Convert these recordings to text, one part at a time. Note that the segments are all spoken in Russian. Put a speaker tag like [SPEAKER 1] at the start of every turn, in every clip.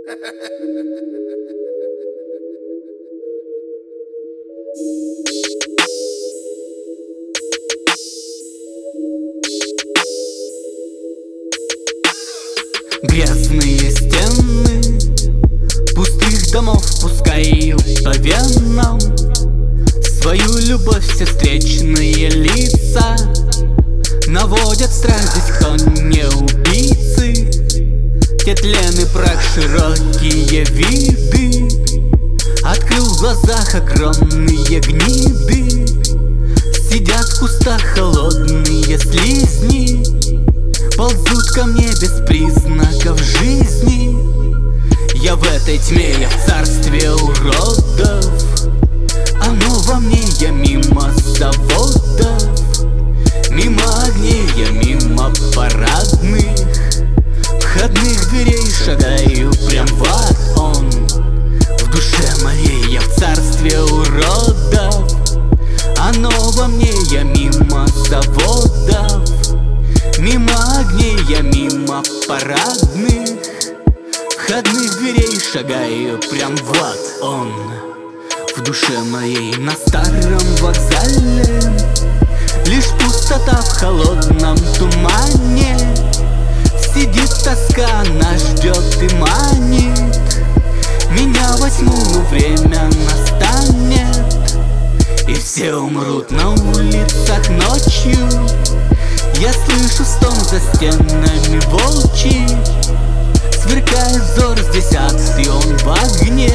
[SPEAKER 1] Грязные стены пустых домов пускают по венам свою любовь все встречные лица. Наводят страх здесь, кто не убийцы. Те тлен и прах, широкие виды. Открыл в глазах огромные гниды. Сидят в кустах холодные слизни. Ползут ко мне без признаков жизни. Я в этой тьме, я в царстве уродов. Оно во мне, я мимо заводов, мимо огней, я мимо парадных входных дверей шагаю прям в ад. Он в душе моей, я в царстве уродов. Оно во мне, я мимо заводов, мимо огней, я мимо парадных входных дверей шагаю прям в ад. Он в душе моей на старом вокзале лишь пустота в холодном тумане. Сидит тоска, она ждет и манит меня во тьму, но время настанет, и все умрут на улицах ночью. Я слышу стон за стенами волчий. Сверкает взор с десятый, он в огне.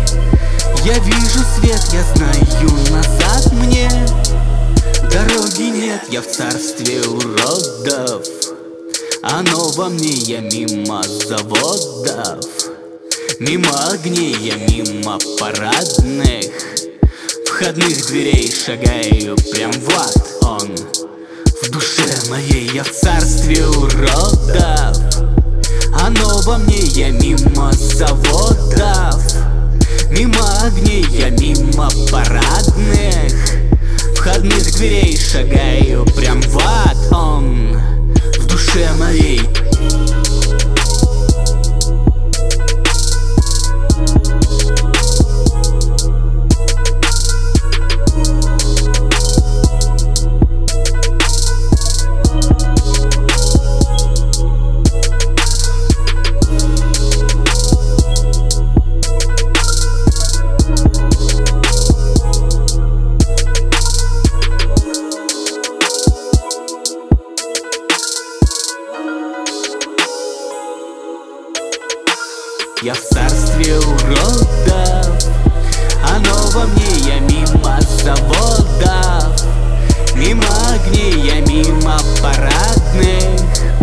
[SPEAKER 1] Я вижу свет, я знаю, назад мне дороги нет, я в царстве уродов. Оно во мне, я мимо заводов, мимо огней, я мимо парадных входных дверей шагаю прям в ад. Он в душе моей, я в царстве уродов. Оно во мне, я мимо заводов, мимо огней, я мимо парадных входных дверей шагаю прям в ад. Он в душе моей. Я в царстве уродов. Оно во мне, я мимо заводов, мимо огней, я мимо парадных